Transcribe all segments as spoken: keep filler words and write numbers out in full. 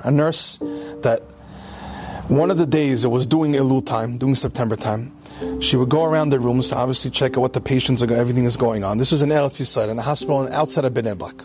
a nurse that one of the days it was doing Elul time, doing September time, she would go around the rooms to obviously check out what the patients are, everything is going on. This was in Eretz Yisrael, in a hospital outside of Bnei Brak.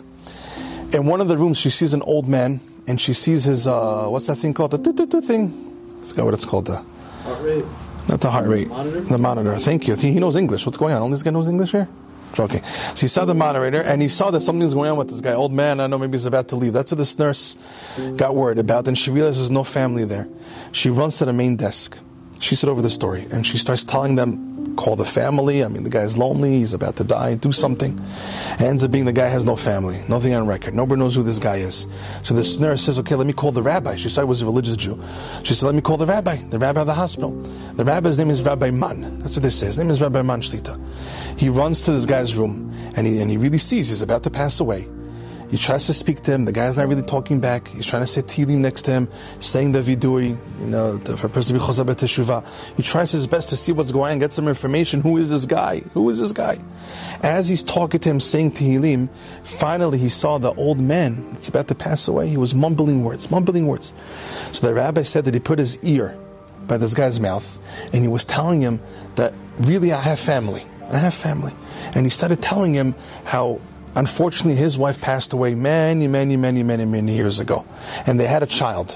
In one of the rooms, she sees an old man, and she sees his, uh, what's that thing called? The tu-tu-tu thing? I forgot what it's called. The heart rate. Not the heart rate. The monitor? The monitor. Thank you. He knows English. What's going on? Only this guy knows English here? Okay. So he saw the moderator, and he saw that something's going on with this guy. Old man, I know maybe he's about to leave. That's what this nurse got worried about, and she realizes there's no family there. She runs to the main desk. She said over the story, and she starts telling them, call the family. I mean, the guy's lonely. He's about to die. Do something. It ends up being the guy has no family. Nothing on record. Nobody knows who this guy is. So this nurse says, okay, let me call the rabbi. She said he was a religious Jew. She said, let me call the rabbi, the rabbi of the hospital. The rabbi's name is Rabbi Man. That's what they say. His name is Rabbi Man Shlita. He runs to this guy's room, and he, and he really sees he's about to pass away. He tries to speak to him. The guy's not really talking back. He's trying to say Tehillim next to him, saying the vidui, you know, for a person to be chazar b'teshuvah. He tries his best to see what's going on, get some information. Who is this guy? Who is this guy? As he's talking to him, saying Tehillim, finally he saw the old man that's about to pass away. He was mumbling words, mumbling words. So the rabbi said that he put his ear by this guy's mouth, and he was telling him that really I have family. I have family. And he started telling him how unfortunately his wife passed away many, many, many, many, many years ago. And they had a child.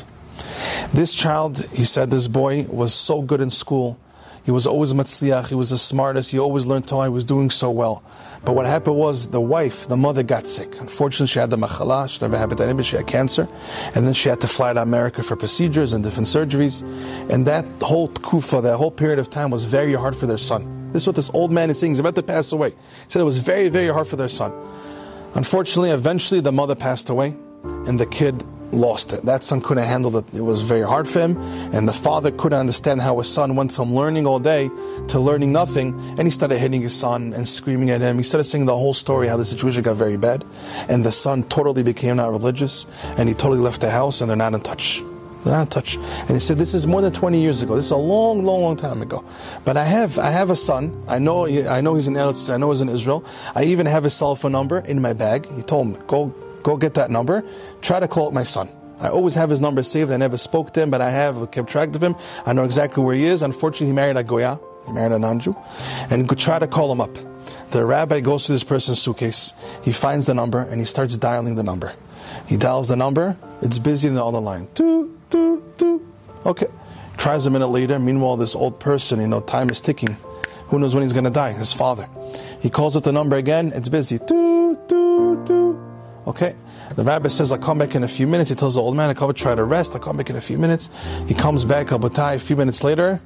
This child, he said, this boy was so good in school. He was always matzliach, he was the smartest, he always learned Torah, he was doing so well. But what happened was the wife, the mother, got sick. Unfortunately, she had the machala, she never had hepatitis, she had cancer. And then she had to fly to America for procedures and different surgeries. And that whole kufa, that whole period of time was very hard for their son. This is what this old man is saying, he's about to pass away. He said it was very, very hard for their son. Unfortunately, eventually the mother passed away, and the kid lost it. That son couldn't handle it. It was very hard for him, and the father couldn't understand how his son went from learning all day to learning nothing, and he started hitting his son and screaming at him. He started saying the whole story, how the situation got very bad, and the son totally became not religious, and he totally left the house, and they're not in touch. They're not in touch. And he said, this is more than twenty years ago. This is a long, long, long time ago. But I have I have a son. I know I know he's in Eretz, I know he's in Israel. I even have his cell phone number in my bag. He told me, go go get that number. Try to call up my son. I always have his number saved. I never spoke to him, but I have kept track of him. I know exactly where he is. Unfortunately, he married a Goya. He married a non-Jew. And go try to call him up. The rabbi goes to this person's suitcase. He finds the number, and he starts dialing the number. He dials the number. It's busy in the other line. Two, two, two. Okay. Tries a minute later. Meanwhile, this old person, you know, time is ticking. Who knows when he's going to die? His father. He calls up the number again. It's busy. Two, two, two. Okay. The rabbi says, I'll come back in a few minutes. He tells the old man, I'll come try to rest. I'll come back in a few minutes. He comes back. A few minutes later,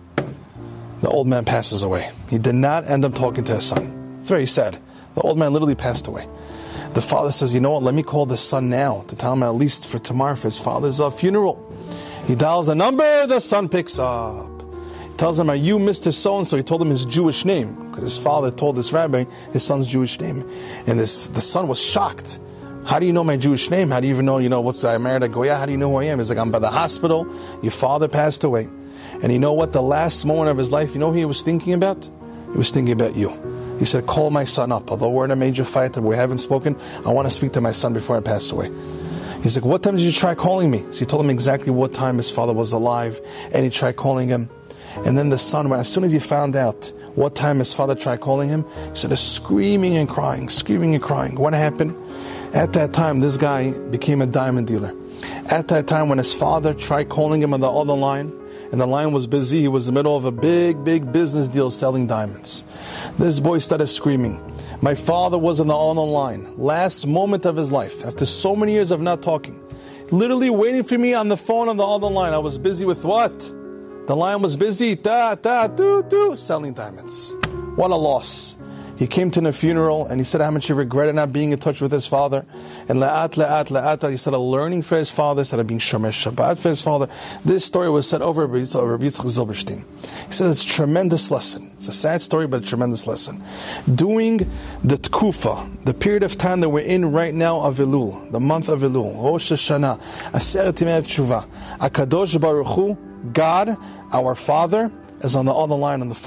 the old man passes away. He did not end up talking to his son. It's very sad. The old man literally passed away. The father says, you know what, let me call the son now to tell him at least for tomorrow for his father's uh, funeral. He dials the number, the son picks up. He tells him, are you Mister So-and-so? He told him his Jewish name, because his father told this rabbi his son's Jewish name. And this, the son was shocked. How do you know my Jewish name? How do you even know, you know, what's I married a Goya? How do you know who I am? He's like, I'm by the hospital. Your father passed away. And you know what? The last moment of his life, you know who he was thinking about? He was thinking about you. He said, call my son up. Although we're in a major fight and we haven't spoken, I want to speak to my son before I pass away. He's like, what time did you try calling me? So he told him exactly what time his father was alive, and he tried calling him. And then the son, when as soon as he found out what time his father tried calling him, he started screaming and crying, screaming and crying. What happened? At that time, this guy became a diamond dealer. At that time, when his father tried calling him on the other line, and the line was busy, he was in the middle of a big, big business deal selling diamonds. This boy started screaming. My father was on the other line, last moment of his life, after so many years of not talking. Literally waiting for me on the phone on the other line. I was busy with what? The line was busy, da, da, do, do, selling diamonds. What a loss. He came to the funeral and he said how much he regretted not being in touch with his father. And la'at, la'at, la'at, he started learning for his father, started being shomer Shabbat for his father. This story was said over Rabbi Yitzchak Zilberstein. He said it's a tremendous lesson. It's a sad story, but a tremendous lesson. Doing the tkufa, the period of time that we're in right now of Elul, the month of Elul, Rosh Hashanah, Aseret Yemei Tshuva, Akadosh Baruch Hu, God, our Father, is on the other line on the phone.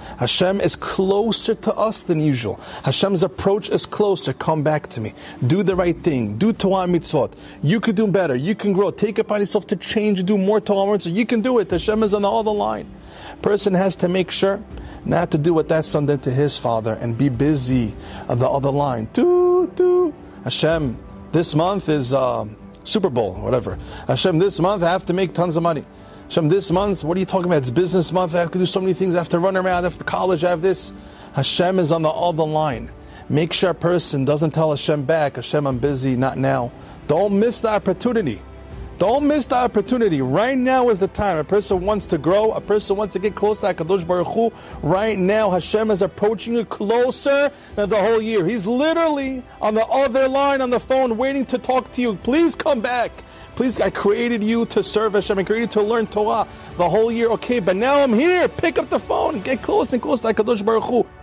Hashem is closer to us than usual. Hashem's approach is closer. Come back to me. Do the right thing. Do Torah mitzvot. You can do better. You can grow. Take it upon yourself to change, do more Torah mitzvot. You can do it. Hashem is on the other line. Person has to make sure not to do what that son did to his father and be busy on the other line. Do, do. Hashem, this month is uh, Super Bowl, whatever. Hashem, this month I have to make tons of money. Hashem, this month, what are you talking about? It's business month. I have to do so many things. I have to run around. After college, I have this. Hashem is on the other line. Make sure a person doesn't tell Hashem back, Hashem, I'm busy, not now. Don't miss the opportunity. Don't miss the opportunity. Right now is the time. A person wants to grow. A person wants to get close to HaKadosh Baruch Hu. Right now, Hashem is approaching you closer than the whole year. He's literally on the other line on the phone waiting to talk to you. Please come back. Please, I created you to serve Hashem. I created you to learn Torah the whole year. Okay, but now I'm here. Pick up the phone. Get close and close to HaKadosh Baruch Hu.